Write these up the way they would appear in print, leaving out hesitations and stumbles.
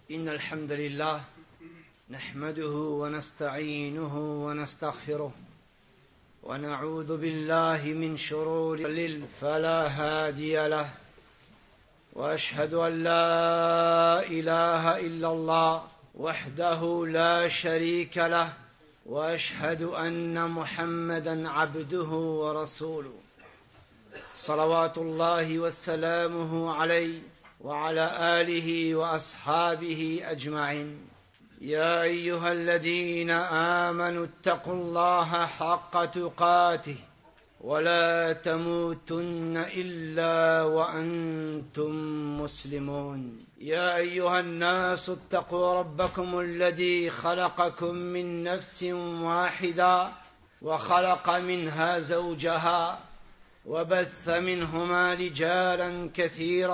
إن الحمد لله نحمده ونستعينه ونستغفره ونعوذ بالله من شرور فلا هادي له وأشهد أن لا إله إلا الله وحده لا شريك له وأشهد أن محمدا عبده ورسوله صلوات الله وسلامه عليه وعلى آله وأصحابه أجمعين. يا أيها الذين آمنوا اتقوا الله حق تقاته ولا تموتن إلا وأنتم مسلمون. يا أيها الناس اتقوا ربكم الذي خلقكم من نفس واحدة وخلق منها زوجها وبث منهما رجالا كثيرا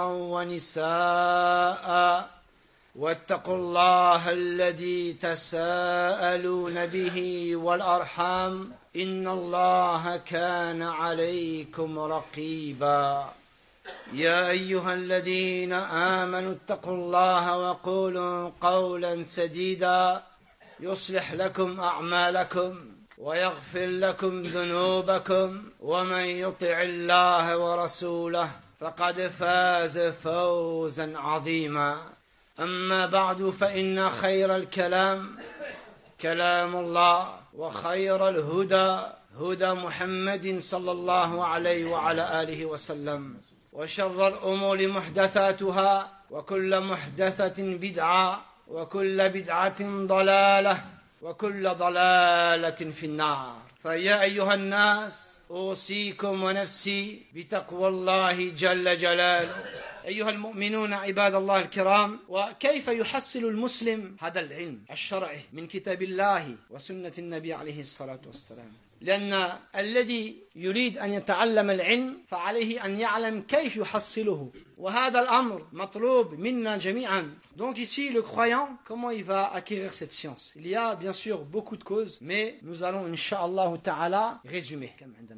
ونساء واتقوا الله الذي تساءلون به والأرحام إن الله كان عليكم رقيبا. يا أيها الذين آمنوا اتقوا الله وقولوا قولا سديدا يصلح لكم أعمالكم ويغفر لكم ذنوبكم ومن يطع الله ورسوله فقد فاز فوزا عظيما. أما بعد فإن خير الكلام كلام الله وخير الهدى هدى محمد صلى الله عليه وعلى آله وسلم وشر الأمور محدثاتها وكل محدثة بدعة وكل بدعة ضلالة وكل ضلالة في النار. فيا أيها الناس أوصيكم ونفسي بتقوى الله جل جلاله. أيها المؤمنون عباد الله الكرام، وكيف يحصل المسلم هذا العلم الشرعي من كتاب الله وسنة النبي عليه الصلاة والسلام؟ لأن الذي يريد أن يتعلم العلم فعليه أن يعلم كيف يحصله، وهذا الأمر مطلوب منا جميعا. Donc ici, le croyant, comment il va acquérir cette science? Il y a bien sûr beaucoup de causes, mais nous allons Inch'Allah Ta'ala résumer.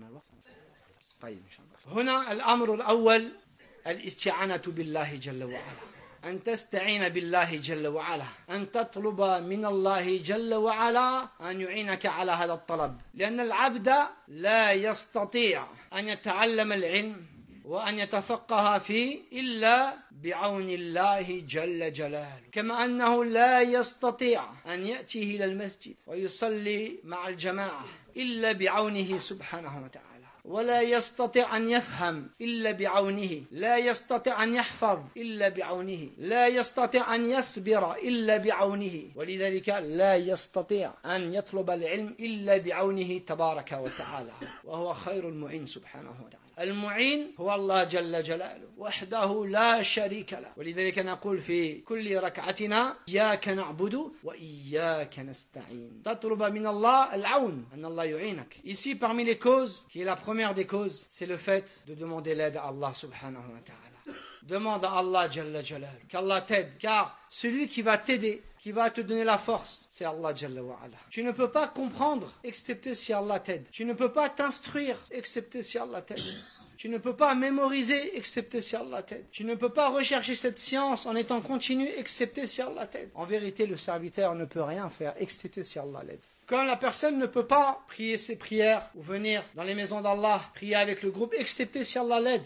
هنا الأمر الأول الاستعانة بالله جل وعلا، أن تستعين بالله جل وعلا، أن تطلب من الله جل وعلا أن يعينك على هذا الطلب، لأن العبد لا يستطيع أن يتعلم العلم وأن يتفقه فيه إلا بعون الله جل جلاله، كما أنه لا يستطيع أن يأتي إلى المسجد ويصلي مع الجماعة إلا بعونه سبحانه وتعالى، ولا يستطيع أن يفهم إلا بعونه، لا يستطيع أن يحفظ إلا بعونه، لا يستطيع أن يصبر إلا بعونه، ولذلك لا يستطيع أن يطلب العلم إلا بعونه تبارك وتعالى، وهو خير المعين سبحانه وتعالى. المعين هو الله جل جلاله وحده لا شريك له، ولذلك نقول في كل ركعتنا إياك نعبد وإياك نستعين، تطلب من الله العون، أن الله يعينك. Ici parmi les causes, qui est la première des causes, c'est le fait de demander l'aide à Allah subhanahu wa ta'ala. Demande à Allah jalla jalal qu'Allah t'aide, car celui qui va t'aider, qui va te donner la force, c'est Allah jalla wa ala. Tu ne peux pas comprendre excepté si Allah t'aide. Tu ne peux pas t'instruire excepté si Allah t'aide. Tu ne peux pas mémoriser excepté si Allah t'aide. Tu ne peux pas rechercher cette science en étant continu excepté si Allah t'aide. En vérité, le serviteur ne peut rien faire excepté si Allah l'aide. Quand la personne ne peut pas prier ses prières ou venir dans les maisons d'Allah, prier avec le groupe, excepté si Allah l'aide.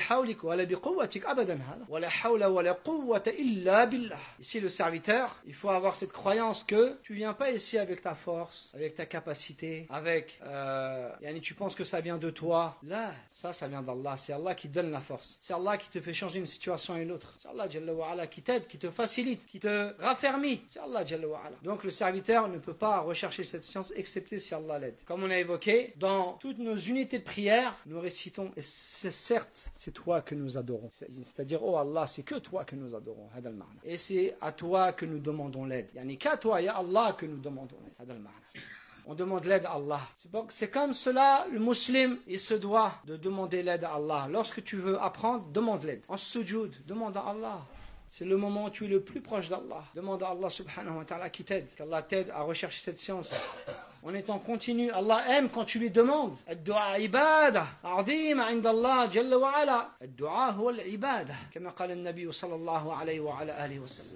Ici, le serviteur, il faut avoir cette croyance que tu viens pas ici avec ta force, avec ta capacité, avec, tu penses que ça vient de toi. Là, ça vient d'Allah. C'est Allah qui donne la force. C'est Allah qui te fait changer une situation à une autre. C'est Allah Jalla wa Ala qui t'aide, qui te facilite, qui te raffermit. C'est Allah Jalla wa Ala. Donc, le serviteur ne peut pas rechercher cette science excepté si Allah l'aide. Comme on a évoqué, dans toutes nos unités de prière, nous récitons, et certes, c'est toi que nous adorons. C'est-à-dire, oh Allah, c'est que toi que nous adorons. Et c'est à toi que nous demandons l'aide. Qu'à toi, ya Allah, que nous demandons l'aide. On demande l'aide à Allah. C'est comme cela, le musulman, il se doit de demander l'aide à Allah. Lorsque tu veux apprendre, demande l'aide. En sujoud, demande à Allah. C'est le moment où tu es le plus proche d'Allah. Demande à Allah subhanahu wa ta'ala qui t'aide, qu'Allah t'aide à rechercher cette science. En étant continu, Allah aime quand tu lui demandes. الدعاء عبادة عظيمة عند الله جل وعلا. الدعاء هو العبادة كما قال النبي صلى الله عليه وعلى آله وسلم.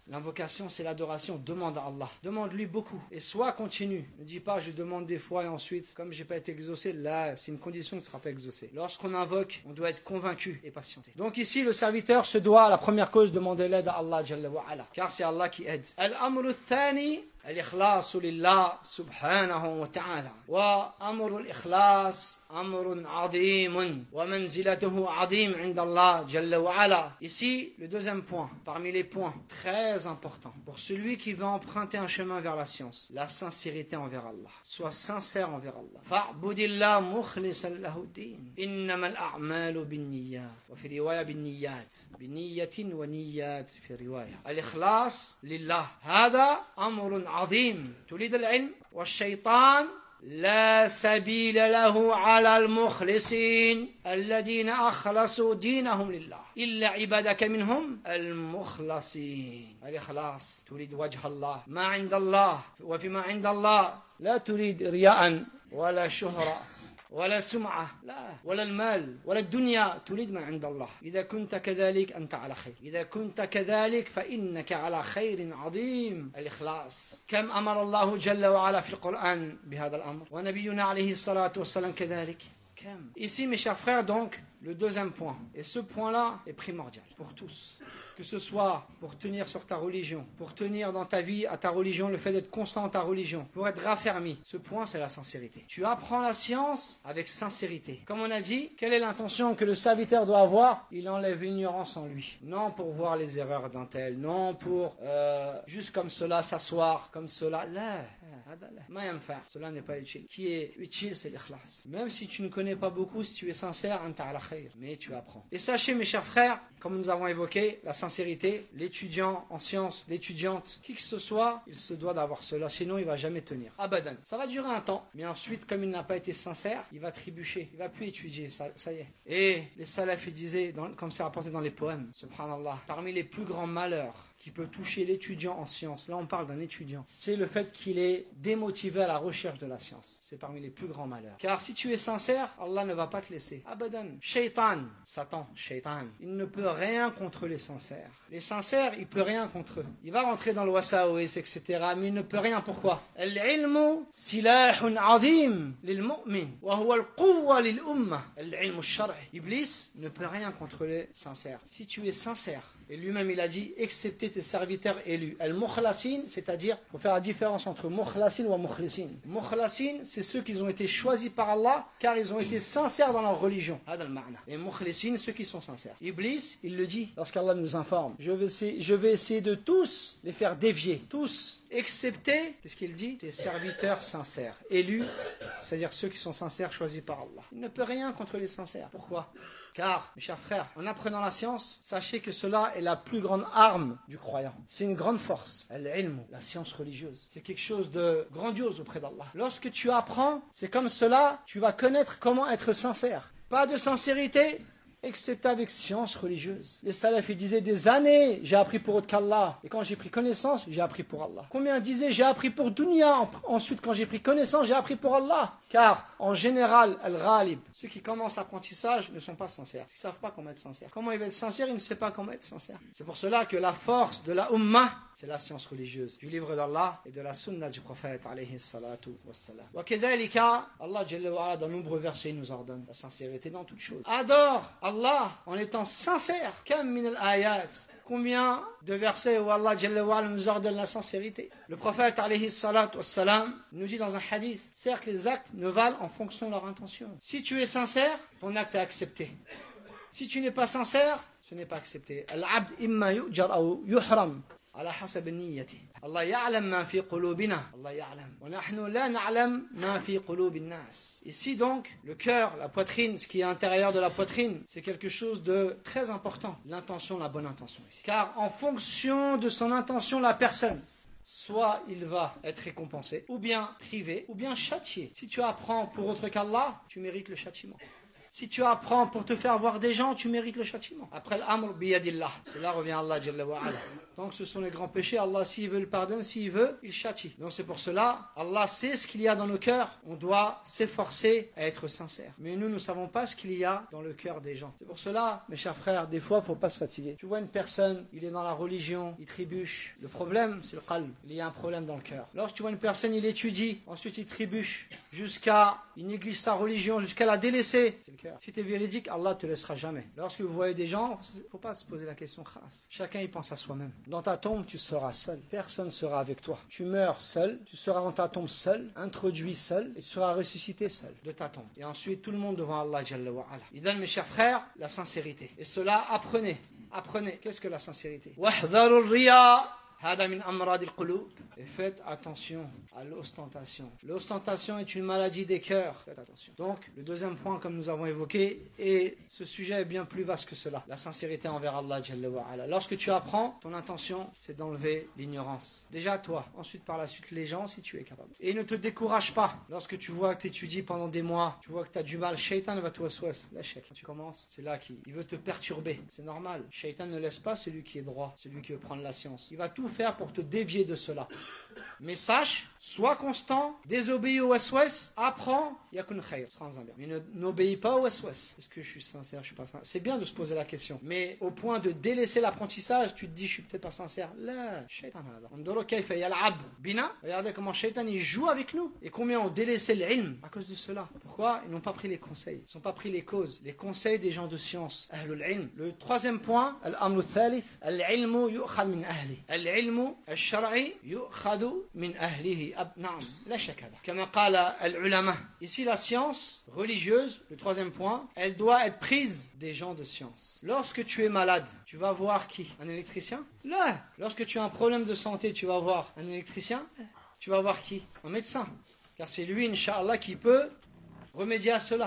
L'invocation, c'est l'adoration. Demande à Allah. Demande-lui beaucoup. Et sois continu. Ne dis pas, je demande des fois et ensuite, comme j'ai pas été exaucé, là, c'est une condition, ne sera pas exaucé. Lorsqu'on invoque, on doit être convaincu et patienter. Donc ici, le serviteur se doit, à la première cause, demander l'aide à Allah, Jalla wa ala. Car c'est Allah qui aide. Al-amru thani, الإخلاص لله سبحانه وتعالى وأمر الإخلاص أمر عظيم ومنزلته عظيم عند الله جل وعلا. Ici, le deuxième point, parmi les points très importants pour celui qui veut emprunter un chemin vers la science, la sincérité envers Allah. Sois sincère envers Allah. فاعبد الله مخلصا له الدين إنما الأعمال بالنيات وفي رواية بالنيات بنية ونيات في رواية. الإخلاص لله هذا أمر عظيم. تريد العلم والشيطان لا سبيل له على المخلصين الذين أخلصوا دينهم لله إلا عبادك منهم المخلصين. الإخلاص تريد وجه الله ما عند الله وفيما عند الله لا تريد رياء ولا شهرة ولا سمعة لا ولا المال ولا الدنيا تريد ما عند الله. إذا كنت كذلك أنت على خير. إذا كنت كذلك فإنك على خير عظيم. الإخلاص كم أمر الله جل وعلا في القرآن بهذا الأمر ونبينا عليه الصلاة والسلام كذلك. Ici mes chers frères, donc le deuxième point, et ce point-là est primordial pour tous, que ce soit pour tenir sur ta religion, pour tenir dans ta vie à ta religion, le fait d'être constant dans ta religion, pour être raffermi. Ce point, c'est la sincérité. Tu apprends la science avec sincérité. Comme on a dit, quelle est l'intention que le serviteur doit avoir? Il enlève l'ignorance en lui. Non pour voir les erreurs d'un tel, non pour juste comme cela s'asseoir, comme cela. Là. Cela n'est pas utile. Qui est utile, c'est l'ikhlas. Même si tu ne connais pas beaucoup, si tu es sincère, mais tu apprends. Et sachez, mes chers frères, comme nous avons évoqué, la sincérité, l'étudiant en sciences, l'étudiante, qui que ce soit, il se doit d'avoir cela, sinon il ne va jamais tenir. Abadan. Ça va durer un temps, mais ensuite, comme il n'a pas été sincère, il va trébucher, il ne va plus étudier, ça y est. Et les salafs disaient, comme c'est rapporté dans les poèmes, subhanallah, parmi les plus grands malheurs qui peut toucher l'étudiant en sciences, là on parle d'un étudiant, c'est le fait qu'il est démotivé à la recherche de la science. C'est parmi les plus grands malheurs. Car si tu es sincère, Allah ne va pas te laisser. Abadan. Shaitan, Satan, Shaitan, il ne peut rien contre les sincères. Les sincères, il ne peut rien contre eux. Il va rentrer dans le wasawis, etc. Mais il ne peut rien. Pourquoi? Al-ilmu silahun azim lil-mu'min wa huwa al-quwwa lil-ummah. Al-ilmu ash-shar'i. Iblis ne peut rien contre les sincères. Si tu es sincère, et lui-même il a dit, excepté tes serviteurs élus. Al-mukhlasin, c'est-à-dire, il faut faire la différence entre mukhlasin ou mukhlisin. Mukhlasin, c'est ceux qui ont été choisis par Allah, car ils ont été sincères dans leur religion. Et mukhlisin, ceux qui sont sincères. Iblis, il le dit, lorsqu'Allah nous informe, je vais essayer de tous les faire dévier. Tous, excepté, qu'est-ce qu'il dit? Tes serviteurs sincères. Élus, c'est-à-dire ceux qui sont sincères, choisis par Allah. Il ne peut rien contre les sincères. Pourquoi? Car, mes chers frères, en apprenant la science, sachez que cela est la plus grande arme du croyant. C'est une grande force. Al-ilm, la science religieuse. C'est quelque chose de grandiose auprès d'Allah. Lorsque tu apprends, c'est comme cela, tu vas connaître comment être sincère. Pas de sincérité, excepté avec science religieuse. Les salafs disaient des années, j'ai appris pour autre qu'Allah. Et quand j'ai pris connaissance, j'ai appris pour Allah. Combien disaient j'ai appris pour dunya? Ensuite, quand j'ai pris connaissance, j'ai appris pour Allah. Car, en général, al-ghalib, ceux qui commencent l'apprentissage ne sont pas sincères. Ils ne savent pas comment être sincères. Comment ils vont être sincères? Ils ne savent pas comment être sincères. C'est pour cela que la force de la ummah, c'est la science religieuse, du livre d'Allah et de la sunna du prophète, alayhi salatu wassalam. Wa kedalika, Allah Jalla wa ala, dans de nombreux versets, nous ordonne la sincérité dans toutes choses. Adore Allah en étant sincère. Kam min al-ayat. Combien de versets où Allah Jalla wa ala nous ordonne la sincérité? Le prophète alayhi salatu wassalam nous dit dans un hadith, certes les actes ne valent en fonction de leur intention. Si tu es sincère, ton acte est accepté. Si tu n'es pas sincère, ce n'est pas accepté. Al-abd imma yu'jar ou yuhram. على حسب النية. الله يعلم ما في قلوبنا. الله يعلم. ونحن لا نعلم ما في قلوب الناس. Ici donc, le cœur, la poitrine, ce qui est à l'intérieur de la poitrine, c'est quelque chose de très important. L'intention, la bonne intention ici. Car en fonction de son intention, la personne, soit il va être récompensé, ou bien privé, ou bien châtié. Si tu apprends pour autre qu'Allah, tu mérites le châtiment. Si tu apprends pour te faire voir des gens, tu mérites le châtiment. Après l'amr biyadillah, et là revient Allah Jalla wa Ala. Donc ce sont les grands péchés, Allah s'il veut le pardonne, s'il veut, il châtie. Donc c'est pour cela, Allah sait ce qu'il y a dans nos cœurs, on doit s'efforcer à être sincère. Mais nous ne savons pas ce qu'il y a dans le cœur des gens. C'est pour cela, mes chers frères, des fois il ne faut pas se fatiguer. Tu vois une personne, il est dans la religion, il trébuche. Le problème, c'est le qalb. Il y a un problème dans le cœur. Lorsque tu vois une personne, il étudie, ensuite il trébuche, il néglige sa religion, jusqu'à la délaisser. C'est le cœur. Si tu es véridique, Allah ne te laissera jamais. Lorsque vous voyez des gens, il ne faut pas se poser la question khas. Chacun y pense à soi-même. Dans ta tombe, tu seras seul. Personne ne sera avec toi. Tu meurs seul, tu seras dans ta tombe seul, introduit seul, et tu seras ressuscité seul de ta tombe. Et ensuite, tout le monde devant Allah Jalla wa Ala. Il donne, mes chers frères, la sincérité. Et cela, apprenez. Apprenez. Qu'est-ce que la sincérité? Wahdharul riya. Et faites attention à l'ostentation. L'ostentation est une maladie des cœurs. Faites attention. Donc, le deuxième point, comme nous avons évoqué, et ce sujet est bien plus vaste que cela. La sincérité envers Allah Jalla wa Ala. Lorsque tu apprends, ton intention, c'est d'enlever l'ignorance. Déjà toi, ensuite par la suite les gens, si tu es capable. Et ne te décourage pas. Lorsque tu vois que tu étudies pendant des mois, tu vois que tu as du mal, Shaitan va te waswas. L'échec. Quand tu commences, c'est là qu'il veut te perturber. C'est normal. Shaitan ne laisse pas celui qui est droit, celui qui veut prendre la science. Il va tout faire pour te dévier de cela. Mais sache, sois constant, désobéis au waswas, apprends, yakun khayr, mais n'obéis pas au waswas. Est-ce que je suis sincère, je suis pas sincère? C'est bien de se poser la question, mais au point de délaisser l'apprentissage, tu te dis je suis peut-être pas sincère. Là, shaitan hada. Andoro kayfa yal'ab bina. Regardez comment shaitan il joue avec nous et combien on délaissé l'ilm à cause de cela. Pourquoi? Ils n'ont pas pris les conseils, ils n'ont pas pris les causes, les conseils des gens de science. Ahlul ilm. Le troisième point, al-amru thalith, al-ilmu yu'khad min ahli. Al-ilmu al-shar'i yu'khad min ahlihi. Naam, la shakada. Kama qala al-ulama. Ici la science religieuse, le troisième point, elle doit être prise des gens de science. Lorsque tu es malade, tu vas voir qui? Un électricien? Là. Lorsque tu as un problème de santé, tu vas voir un électricien? Tu vas voir qui? Un médecin. Car c'est lui, Inch'Allah, qui peut remédier à cela.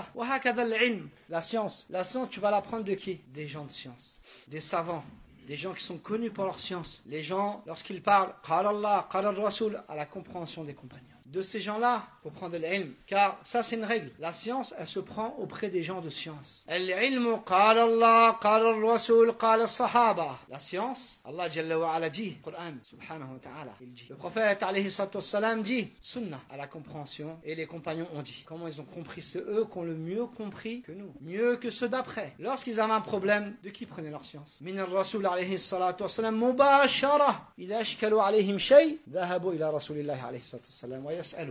La science. La science, tu vas l'apprendre de qui? Des gens de science. Des savants. Des gens qui sont connus pour leur science. Les gens, lorsqu'ils parlent, qala Allah, qala al-Rasul, à la compréhension des compagnons. De ces gens-là, il faut prendre l'ilm. Car ça, c'est une règle. La science, elle se prend auprès des gens de science. Al-ilmu, qala Allah, qala al-Rasul, qala al-Sahaba. La science, Allah Jalla wa Ala dit, Coran, subhanahu wa ta'ala, il dit. Le prophète, alayhi salatu wassalam, dit, sunnah, à la compréhension. Et les compagnons ont dit. Comment ils ont compris? C'est eux qui ont le mieux compris que nous. Mieux que ceux d'après. Lorsqu'ils avaient un problème, de qui prenaient leur science? Min al-Rasul, alayhi salatu wassalam, mubashara. Idha ashkalu alayhim shay, dhahabu ila Rasulillahi, alayhi salatu wassalam.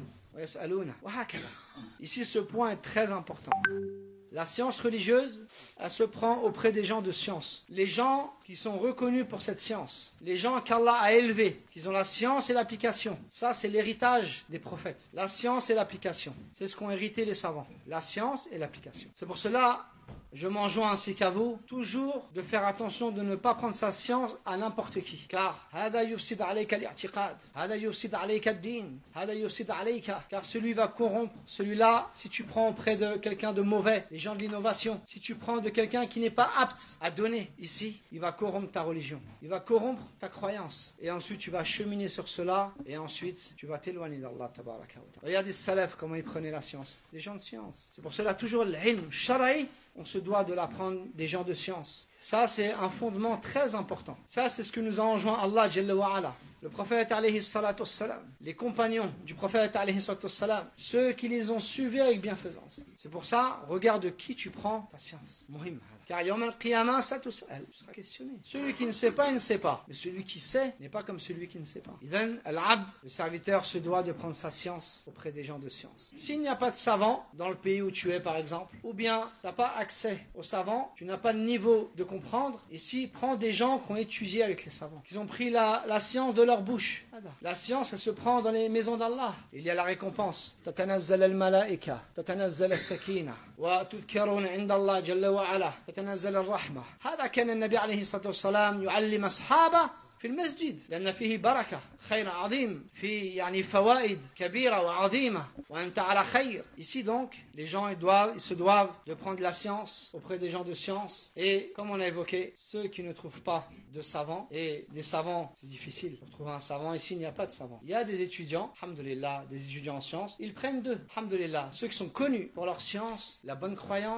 Ici, ce point est très important. La science religieuse, elle se prend auprès des gens de science. Les gens qui sont reconnus pour cette science. Les gens qu'Allah a élevés, qui ont la science et l'application. Ça, c'est l'héritage des prophètes. La science et l'application. C'est ce qu'ont hérité les savants. La science et l'application. C'est pour cela, je m'enjoins ainsi qu'à vous, toujours de faire attention de ne pas prendre sa science à n'importe qui. Car, car celui va corrompre. Celui-là, si tu prends auprès de quelqu'un de mauvais, les gens de l'innovation, si tu prends de quelqu'un qui n'est pas apte à donner, ici, il va corrompre ta religion. Il va corrompre ta croyance. Et ensuite, tu vas cheminer sur cela. Et ensuite, tu vas t'éloigner d'Allah. Regardez les salafs, comment ils prenaient la science. Les gens de science. C'est pour cela, toujours l'ilm shara'i, on se doit de l'apprendre des gens de science. Ça, c'est un fondement très important. Ça, c'est ce que nous a enjoint Allah Jalla wa Ala. Le prophète alayhi salatu wassalam, les compagnons du prophète alayhi salatu wassalam, ceux qui les ont suivis avec bienfaisance. C'est pour ça, regarde de qui tu prends ta science. Muhim. Car yawm al-qiyamah satus'al, tu seras questionné. Celui qui ne sait pas, il ne sait pas. Mais celui qui sait n'est pas comme celui qui ne sait pas. Idan al-abd, le serviteur se doit de prendre sa science auprès des gens de science. S'il n'y a pas de savant dans le pays où tu es par exemple, ou bien tu n'as pas accès aux savants, tu n'as pas de niveau de comprendre, ici prends des gens qui ont étudié avec les savants, qui ont pris la science de leur bouche. La science, elle se prend dans les maisons d'Allah. Il y a la récompense. Tatanazzal al-malaika, tatanazzal al-sakina, wa tudkaruna inda Allah jalla wa ala. تنزل الرحمة. هذا كان النبي عليه الصلاة والسلام يعلم أصحابه في المسجد لأن فيه بركة خير عظيم في يعني فوائد كبيرة وعظيمة وأنت على خير. Ici donc les gens ils se doivent de prendre la science auprès des gens de science et comme on a évoqué ceux qui ne trouvent pas de savants et des savants c'est difficile pour trouver un savant ici il n'y a pas de savant. Il y a des étudiants alhamdoulilah des étudiants en sciences ils prennent d'eux alhamdoulilah ceux qui sont connus pour leur science la bonne croyance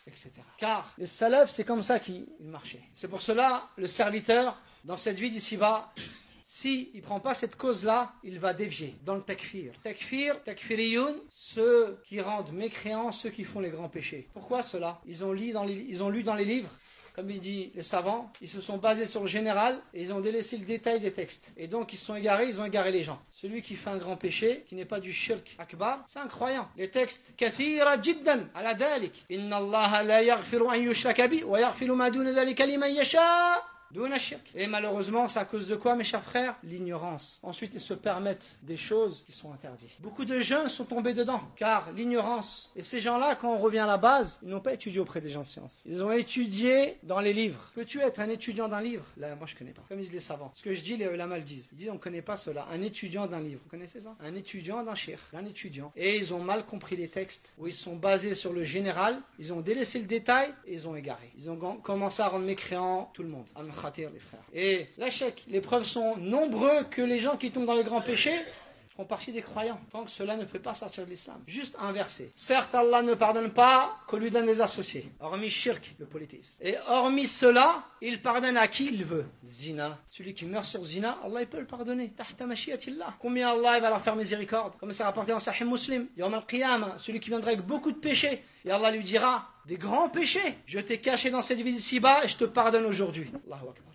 etc. Car les salafs, c'est comme ça qu'ils marchaient. C'est pour cela, le serviteur, dans cette vie d'ici-bas, s'il ne prend pas cette cause-là, il va dévier dans le takfir. Takfiriyoun, ceux qui rendent mécréants, ceux qui font les grands péchés. Pourquoi cela ? Ils ont lu dans les livres, comme il dit les savants, ils se sont basés sur le général et ils ont délaissé le détail des textes. Et donc ils se sont égarés, ils ont égaré les gens. Celui qui fait un grand péché, qui n'est pas du shirk akbar, c'est un croyant. Les textes, kathira jiddan ala dalik. Inna Allah la yaghfiru an yushraka bi wa yaghfiru ma duna dhalika liman yasha. Et malheureusement, c'est à cause de quoi, mes chers frères ? L'ignorance. Ensuite, ils se permettent des choses qui sont interdites. Beaucoup de jeunes sont tombés dedans, car l'ignorance. Et ces gens-là, quand on revient à la base, ils n'ont pas étudié auprès des gens de science. Ils ont étudié dans les livres. Peux-tu être un étudiant d'un livre ? Là, moi, je ne connais pas. Comme disent les savants. Ce que je dis, les ulama le disent. Ils disent, on ne connaît pas cela. Un étudiant d'un livre. Vous connaissez ça ? Un étudiant d'un cheikh, d'un étudiant. Et ils ont mal compris les textes, où ils sont basés sur le général. Ils ont délaissé le détail et ils ont égaré. Ils ont commencé à rendre mécréant tout le monde. Les frères. Et l'échec, les preuves sont nombreux que les gens qui tombent dans les grands péchés font partie des croyants, tant que cela ne fait pas sortir de l'islam. Juste un verset. Certes, Allah ne pardonne pas qu'on lui donne des associés, hormis shirk, le polythéisme. Et hormis cela, il pardonne à qui il veut. Zina. Celui qui meurt sur zina, Allah il peut le pardonner. Tahta mashiatillah. Combien Allah il va leur faire miséricorde. Comme c'est rapporté dans Sahih Muslim. Yawm al-Qiyamah, celui qui viendra avec beaucoup de péchés. Et Allah lui dira, des grands péchés. Je t'ai caché dans cette vie ici-bas et je te pardonne aujourd'hui. Allahu Akbar.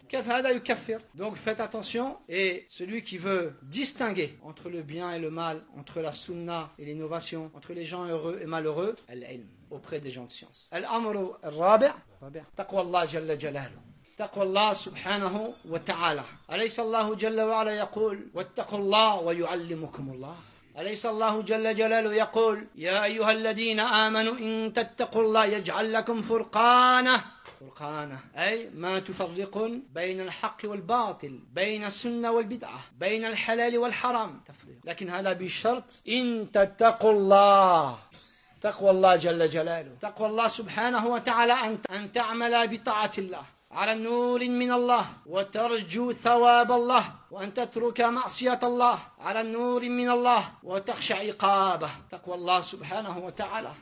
Donc faites attention, et celui qui veut distinguer entre le bien et le mal, entre la sunna et l'innovation, entre les gens heureux et malheureux, al-ilm, auprès des gens de science. Al-amru al-rabi' taqwa Allah jalla jalaluhu. تقوى الله سبحانه وتعالى أليس الله جل وعلا يقول واتقوا الله ويعلمكم الله أليس الله جل جلاله يقول يا أيها الذين آمنوا إن تتقوا الله يجعل لكم فرقانه أي ما تفرقون بين الحق والباطل بين السنة والبدعة بين الحلال والحرام تفريق لكن هذا بشرط إن تتقوا الله تقوى الله جل جلاله تقوى الله سبحانه وتعالى أن تعمل بطاعة الله على نور من الله وترجو ثواب الله وأن تترك معصية الله على نور من الله وتخشى عقابه تقوى الله سبحانه وتعالى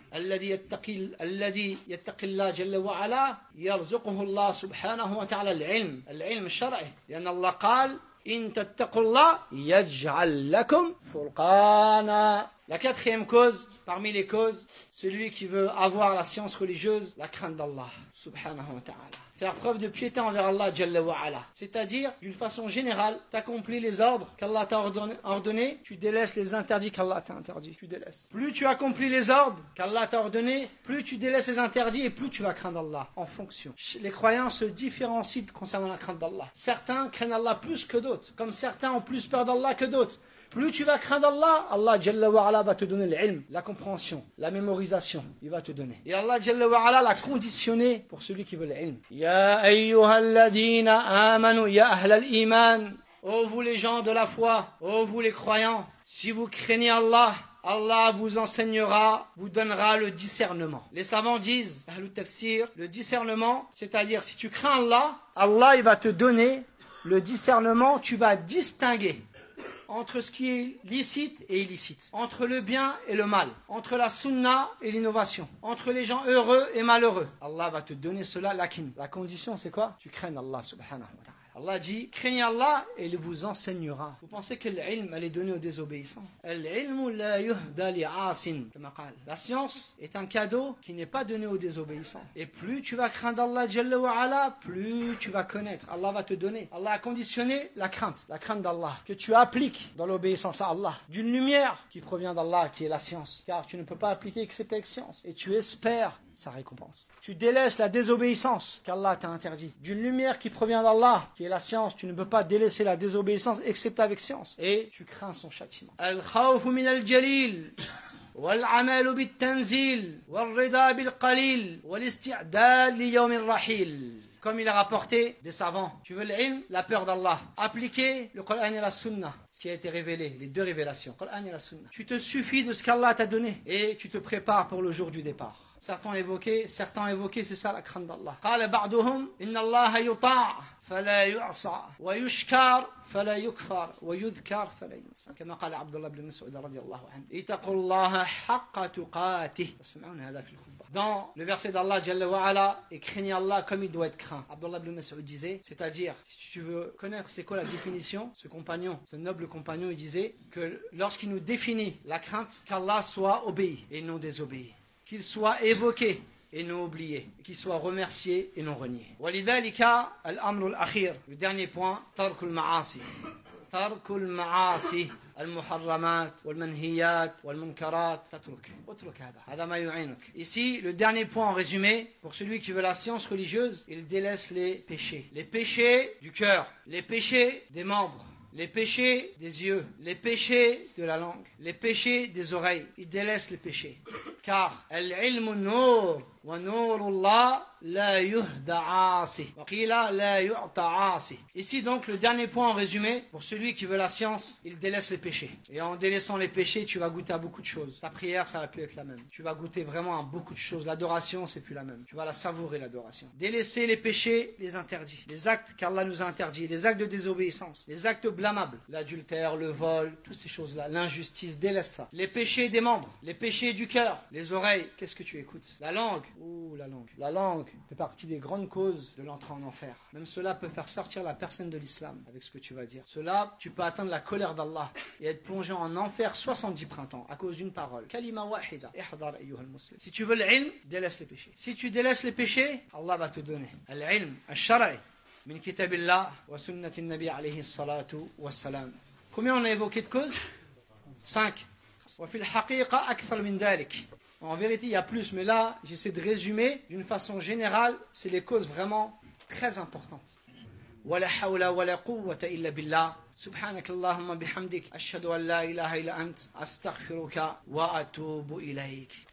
الذي يتقي الله جل وعلا يرزقه الله سبحانه وتعالى العلم الشرعي لأن الله قال إن تتقوا الله يجعل لكم فرقانا. La quatrième cause, parmi les causes, celui qui veut avoir la science religieuse, la crainte d'Allah, subhanahu wa ta'ala. Faire preuve de piété envers Allah, jalla wa ala. C'est-à-dire, d'une façon générale, tu accomplis les ordres qu'Allah t'a ordonnés, tu délaisses les interdits qu'Allah t'a interdits. Tu délaisses. Plus tu accomplis les ordres qu'Allah t'a ordonnés, plus tu délaisses les interdits et plus tu vas craindre Allah, en fonction. Les croyants se différencient concernant la crainte d'Allah. Certains craignent Allah plus que d'autres, comme certains ont plus peur d'Allah que d'autres. Plus tu vas craindre Allah, Allah Jalla wa Ala va te donner l'ilm, la compréhension, la mémorisation, il va te donner. Et Allah Jalla wa Ala l'a conditionné pour celui qui veut l'ilm. Ya ayyuhalladhina amanu ya ahlal iman. Ô vous les gens de la foi, ô vous les croyants, si vous craignez Allah, Allah vous enseignera, vous donnera le discernement. Les savants disent, Ahlul Tafsir, le discernement, c'est-à-dire si tu crains Allah, Allah il va te donner le discernement, tu vas distinguer entre ce qui est licite et illicite, entre le bien et le mal, entre la sunna et l'innovation, entre les gens heureux et malheureux. Allah va te donner cela, lakin. La condition c'est quoi ? Tu craignes Allah subhanahu wa ta'ala. Allah dit, craignez Allah et il vous enseignera. Vous pensez que l'ilm, elle est donnée aux désobéissants? La science est un cadeau qui n'est pas donné aux désobéissants. Et plus tu vas craindre Allah Jalla wa Ala, plus tu vas connaître. Allah va te donner. Allah a conditionné la crainte d'Allah, que tu appliques dans l'obéissance à Allah. D'une lumière qui provient d'Allah, qui est la science. Car tu ne peux pas appliquer excepté avec science. Et tu espères sa récompense. Tu délaisses la désobéissance qu'Allah t'a interdit. D'une lumière qui provient d'Allah, qui est la science, tu ne peux pas délaisser la désobéissance excepté avec science. Et tu crains son châtiment. Al-khawfu min al-jalil, wal-amalu bit-tanzil, wal-rida bil-qalil, wal-isti'dad li yawm ar-rahil. Comme il a rapporté des savants. Tu veux l'ilm, la peur d'Allah. Appliquer le Coran et la Sunna, ce qui a été révélé, les deux révélations, Coran et la Sunna. Tu te suffis de ce qu'Allah t'a donné et tu te prépares pour le jour du départ. Certains ont évoqué, c'est ça la crainte d'Allah. قال بعضهم إن الله يطاع فلا يعصى ويشكر فلا يكفر ويذكر فلا ينسى كما قال عبد الله بن مسعود رضي الله عنه اتقوا الله حق تقاته تسمعون هذا في الخطبة dans le verset d'Allah Jalla wa Ala, et craignez Allah comme il doit être craint. Abdullah ibn Mas'ud disait, c'est-à-dire, si tu veux connaître c'est quoi la définition, ce compagnon, ce noble compagnon, il disait que lorsqu'il nous définit la crainte, qu'Allah soit obéi et non désobéi, qu'il soit évoqué et non oublié, qu'il soit remercié et non renié. Walidhalika al-amr al-akhir, le dernier point, tarkul ma'asi. Tarkul ma'asi. المحرمات والمنهيات والمنكرات اترك هذا ما يعينك. Ici, le dernier point en résumé, pour celui qui veut la science religieuse, il délaisse les péchés du cœur, les péchés des membres, les péchés des yeux, les péchés de la langue, les péchés des oreilles. Il délaisse les péchés. Car al-ilmu nur wa nurullah la yuhda asi. Wa qila la yu'ta asi. Ici donc le dernier point en résumé, pour celui qui veut la science, il délaisse les péchés. Et en délaissant les péchés, tu vas goûter à beaucoup de choses. Ta prière, ça va plus être la même. Tu vas goûter vraiment à beaucoup de choses. L'adoration, c'est plus la même. Tu vas la savourer, l'adoration. Délaisser les péchés, les interdits. Les actes qu'Allah nous a interdits, les actes de désobéissance, les actes blâmables, l'adultère, le vol, toutes ces choses-là, l'injustice, délaisse ça. Les péchés des membres, les péchés du cœur, les oreilles, qu'est-ce que tu écoutes? La langue, la langue. La langue fait partie des grandes causes de l'entrée en enfer. Même cela peut faire sortir la personne de l'islam avec ce que tu vas dire. Cela, tu peux atteindre la colère d'Allah et être plongé en enfer 70 printemps à cause d'une parole. Kalima wahida. Ihdar ayyuhal muslim. Si tu veux l'ilm, délaisse les péchés. Si tu délaisses les péchés, Allah va te donner al-ilm al-shara'i min kitabillah wa sunnati nabi alayhi salatu wa salam. Combien on a évoqué de causes? 5. Wa fil haqiqa akthar min dhalik. En vérité, il y a plus, mais là, j'essaie de résumer d'une façon générale, c'est les causes vraiment très importantes. Wala hawla wala quwwata illa billah. Subhanak Allahumma bihamdik. Ashhadu an la ilaha illa ant. Astaghfiruka wa atubu ilayk.